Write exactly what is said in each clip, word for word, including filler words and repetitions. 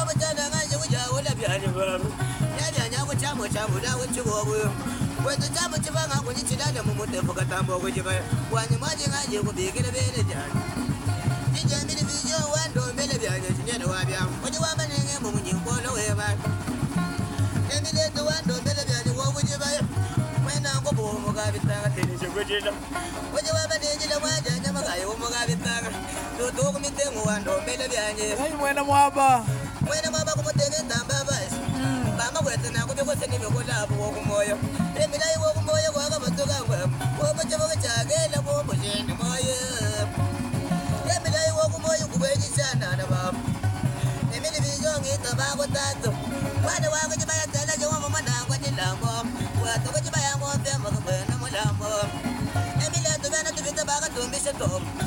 mutana nganje wuja wala biyani ba ya biyanya ko chamo chamo da wuci gogo wanda chamo ci ba ga ku ni cida da mu mutai fuka tambo ku ji ba wani ma ji nganje ku be gida be da jani ji jami da bijo wando mele biyani ji ne da wa biya ku ji wa mane ne mu mun ko lo we ba emi le to wando mele biyani wo ku ji ba mai na ko bo mu ga bitanga te ni ku ji da ku ji wa mane ji da wa ja ne ma ga yo mu ga bitanga to to ku mi te mu wando mele biyani ai mwena mwaba mwena mwaba ku mutene tamba ba mama kwete na ku be ko seni me ko la bo ku moyo emi la yo ku moyo ko ga matuga ngwa ko mo je mo ga ge la bo mo je ni moyo emi la yo ku moyo ku be ji sana na ba emi ni bi jo ngi to ba ko ta to wa da wa ko ji ba ya ta la jo mo ma na ko ni la mo wa to ko ji ba ya mo te mo ko na mo la mo emi la to ba na to bi ta ba ka to mi se to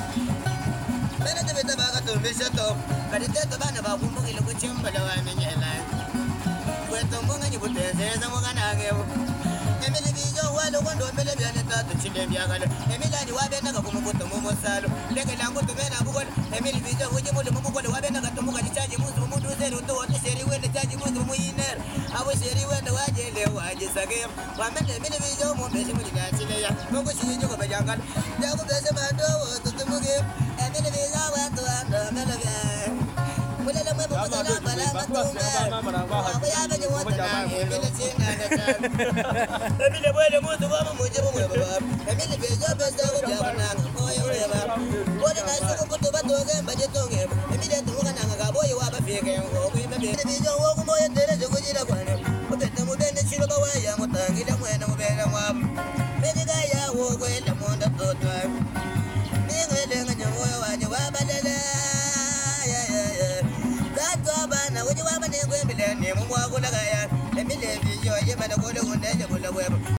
ba na to bi ta ba ka to mi se to ka di te to ba na ba ku mo ki lo ko chim ba la wa me ni la weto munga ni bute seza mugana gebo emile bijo walo kondo mele byane tatu chinde byagala emile ni wabe naga kumukuto mumosalo leke langu tumena bugol emile bijo uje mule mumugol wabe naga tumuga chaji muzu mudu zero to wote seri wende chaji muzu muiner awo seri wende waje le waje sage wamende emile bijo mu beshi mu diga chile ya mungu shijo ko bajangal jago bese mando tutumuge emile bijo wato ando mele byane mule le mwe bugala bala matunga awo ya be wota na emile chinga na emile bwele mutu ba mu je mu baba emile bejo bezo ko ja na ko yo re ba wona na su ko to ba to ge ba je to ge emile to ga na ga boye wa ba fe ge ko ko be be bejo wo ko moye tere je ko ji da kwane ko be ta mu be ne chiro ba wa ya mu tangi da mu na mu be na wa be ji ga ya wo ko le mu da to to ni ge le ga je wo wa je wa ba le le ya ya ya ga to ba na wo ji wa ba ne ko emile ne mu wa ko la ga ya emile bi yo ye ba da ko le ko ne je ko la